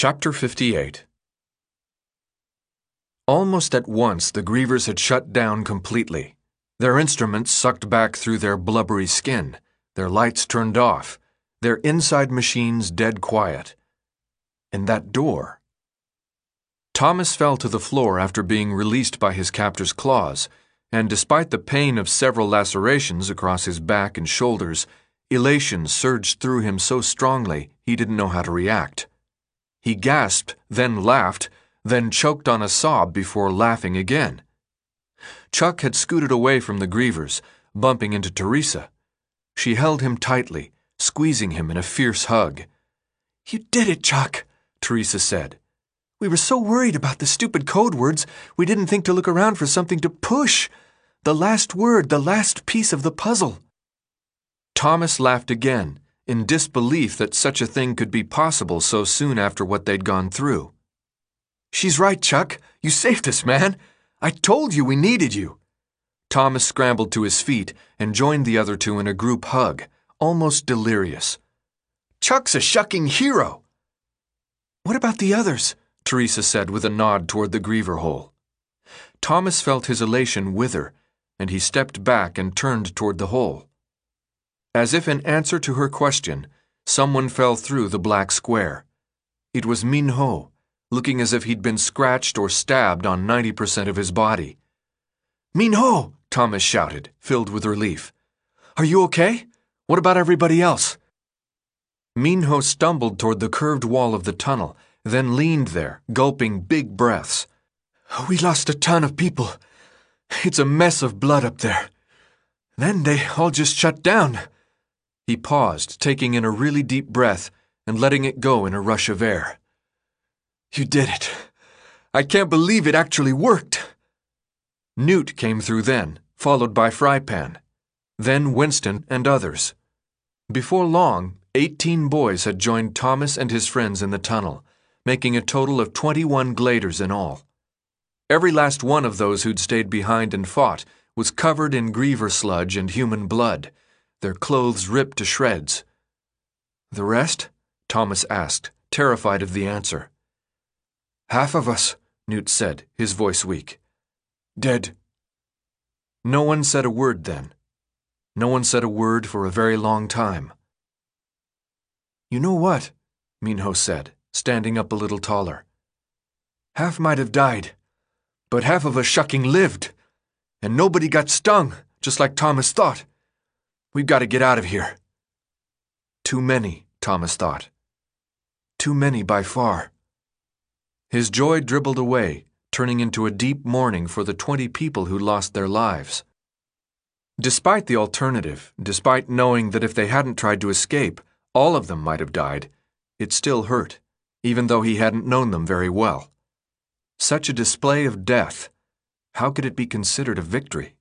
Chapter 58. Almost at once the grievers had shut down completely. Their instruments sucked back through their blubbery skin, their lights turned off, their inside machines dead quiet. And that door. Thomas fell to the floor after being released by his captor's claws, and despite the pain of several lacerations across his back and shoulders, elation surged through him so strongly he didn't know how to react. He gasped, then laughed, then choked on a sob before laughing again. Chuck had scooted away from the grievers, bumping into Teresa. She held him tightly, squeezing him in a fierce hug. "You did it, Chuck," Teresa said. "We were so worried about the stupid code words, we didn't think to look around for something to push. The last word, the last piece of the puzzle." Thomas laughed again, in disbelief that such a thing could be possible so soon after what they'd gone through. "She's right, Chuck. You saved us, man. I told you we needed you." Thomas scrambled to his feet and joined the other two in a group hug, almost delirious. "Chuck's a shucking hero." "What about the others?" Teresa said with a nod toward the griever hole. Thomas felt his elation wither, and he stepped back and turned toward the hole. As if in answer to her question, someone fell through the black square. It was Min Ho, looking as if he'd been scratched or stabbed on 90% of his body. "Min Ho!" Thomas shouted, filled with relief. "Are you okay? What about everybody else?" Min Ho stumbled toward the curved wall of the tunnel, then leaned there, gulping big breaths. "We lost a ton of people. It's a mess of blood up there. Then they all just shut down." He paused, taking in a really deep breath and letting it go in a rush of air. "You did it. I can't believe it actually worked." Newt came through then, followed by Frypan. Then Winston and others. Before long, 18 boys had joined Thomas and his friends in the tunnel, making a total of 21 gladers in all. Every last one of those who'd stayed behind and fought was covered in griever sludge and human blood, their clothes ripped to shreds. "The rest?" Thomas asked, terrified of the answer. "Half of us," Newt said, his voice weak. "Dead." No one said a word then. No one said a word for a very long time. "You know what?" Min Ho said, standing up a little taller. "Half might have died, but half of us shucking lived. And nobody got stung, just like Thomas thought. We've got to get out of here." Too many, Thomas thought. Too many by far. His joy dribbled away, turning into a deep mourning for the 20 people who lost their lives. Despite the alternative, despite knowing that if they hadn't tried to escape, all of them might have died, it still hurt, even though he hadn't known them very well. Such a display of death, how could it be considered a victory?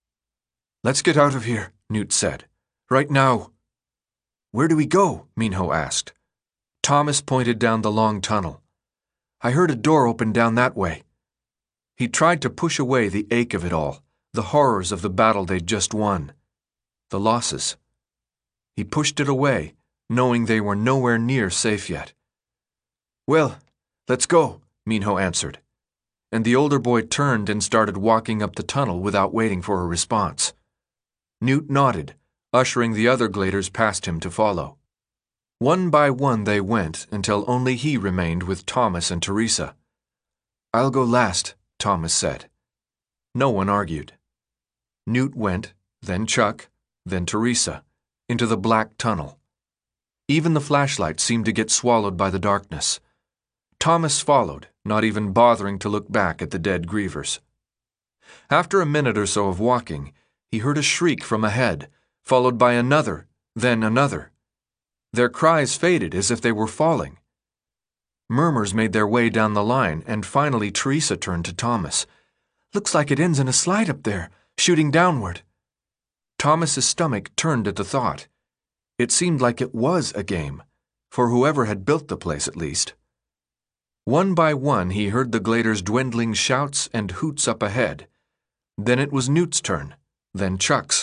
"Let's get out of here," Newt said. "Right now." "Where do we go?" Min Ho asked. Thomas pointed down the long tunnel. "I heard a door open down that way." He tried to push away the ache of it all, the horrors of the battle they'd just won, the losses. He pushed it away, knowing they were nowhere near safe yet. "Well, let's go," Min Ho answered, and the older boy turned and started walking up the tunnel without waiting for a response. Newt nodded, ushering the other gladers past him to follow. One by one they went until only he remained with Thomas and Teresa. "I'll go last," Thomas said. No one argued. Newt went, then Chuck, then Teresa, into the black tunnel. Even the flashlight seemed to get swallowed by the darkness. Thomas followed, not even bothering to look back at the dead grievers. After a minute or so of walking, he heard a shriek from ahead, followed by another, then another. Their cries faded as if they were falling. Murmurs made their way down the line, and finally Teresa turned to Thomas. "Looks like it ends in a slide up there, shooting downward." Thomas's stomach turned at the thought. It seemed like it was a game, for whoever had built the place at least. One by one he heard the gladers' dwindling shouts and hoots up ahead. Then it was Newt's turn, then Chuck's.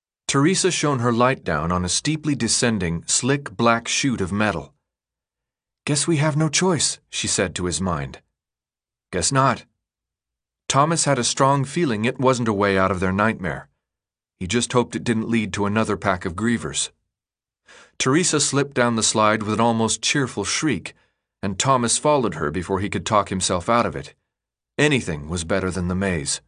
Teresa shone her light down on a steeply descending, slick black chute of metal. Guess we have no choice, she said to his mind. Guess not. Thomas had a strong feeling it wasn't a way out of their nightmare. He just hoped it didn't lead to another pack of grievers. Teresa slipped down the slide with an almost cheerful shriek, and Thomas followed her before he could talk himself out of it. Anything was better than the maze.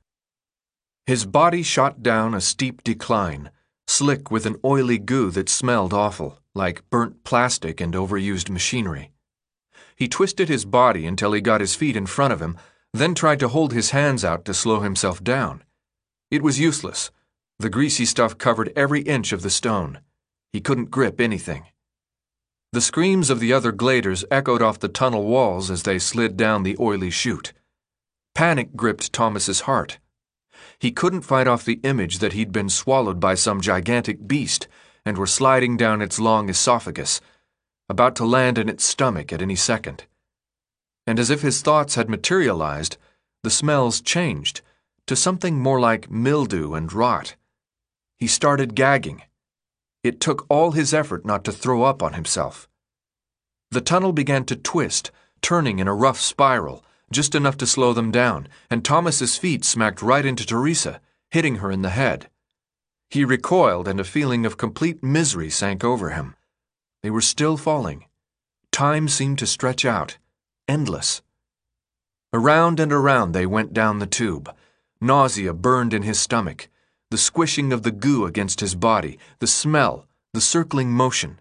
His body shot down a steep decline, slick with an oily goo that smelled awful, like burnt plastic and overused machinery. He twisted his body until he got his feet in front of him, then tried to hold his hands out to slow himself down. It was useless. The greasy stuff covered every inch of the stone. He couldn't grip anything. The screams of the other gladers echoed off the tunnel walls as they slid down the oily chute. Panic gripped Thomas's heart. He couldn't fight off the image that he'd been swallowed by some gigantic beast and were sliding down its long esophagus, about to land in its stomach at any second. And as if his thoughts had materialized, the smells changed to something more like mildew and rot. He started gagging. It took all his effort not to throw up on himself. The tunnel began to twist, turning in a rough spiral, just enough to slow them down, and Thomas's feet smacked right into Teresa, hitting her in the head. He recoiled, and a feeling of complete misery sank over him. They were still falling. Time seemed to stretch out, endless. Around and around they went down the tube. Nausea burned in his stomach, the squishing of the goo against his body, the smell, the circling motion.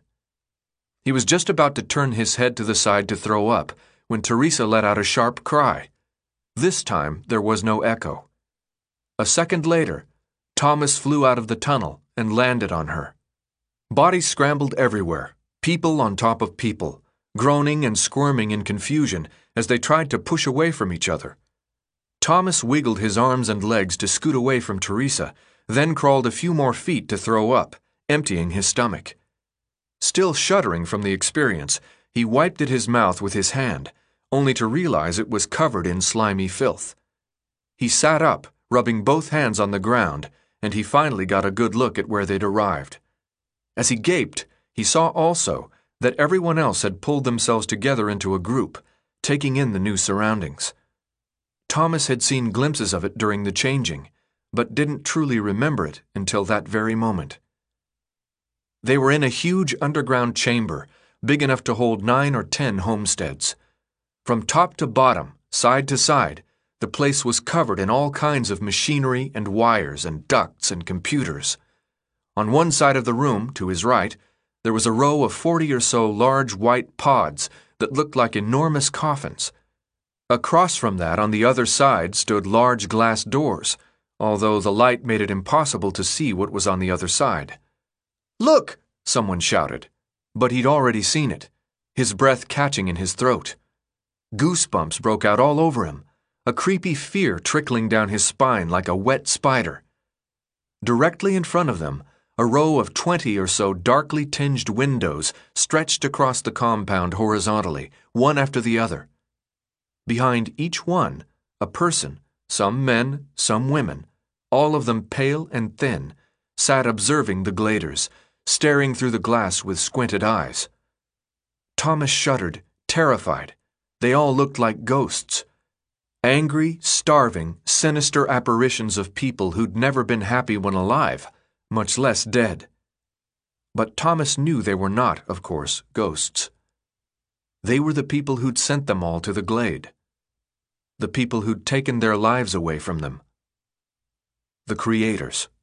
He was just about to turn his head to the side to throw up when Teresa let out a sharp cry. This time there was no echo. A second later, Thomas flew out of the tunnel and landed on her. Bodies scrambled everywhere, people on top of people, groaning and squirming in confusion as they tried to push away from each other. Thomas wiggled his arms and legs to scoot away from Teresa, then crawled a few more feet to throw up, emptying his stomach. Still shuddering from the experience, he wiped at his mouth with his hand, only to realize it was covered in slimy filth. He sat up, rubbing both hands on the ground, and he finally got a good look at where they'd arrived. As he gaped, he saw also that everyone else had pulled themselves together into a group, taking in the new surroundings. Thomas had seen glimpses of it during the changing, but didn't truly remember it until that very moment. They were in a huge underground chamber, big enough to hold 9 or 10 homesteads. From top to bottom, side to side, the place was covered in all kinds of machinery and wires and ducts and computers. On one side of the room, to his right, there was a row of 40 or so large white pods that looked like enormous coffins. Across from that, on the other side, stood large glass doors, although the light made it impossible to see what was on the other side. "Look!" someone shouted, but he'd already seen it, his breath catching in his throat. Goosebumps broke out all over him, a creepy fear trickling down his spine like a wet spider. Directly in front of them, a row of 20 or so darkly tinged windows stretched across the compound horizontally, one after the other. Behind each one, a person, some men, some women, all of them pale and thin, sat observing the gladers, staring through the glass with squinted eyes. Thomas shuddered, terrified. They all looked like ghosts. Angry, starving, sinister apparitions of people who'd never been happy when alive, much less dead. But Thomas knew they were not, of course, ghosts. They were the people who'd sent them all to the glade. The people who'd taken their lives away from them. The creators.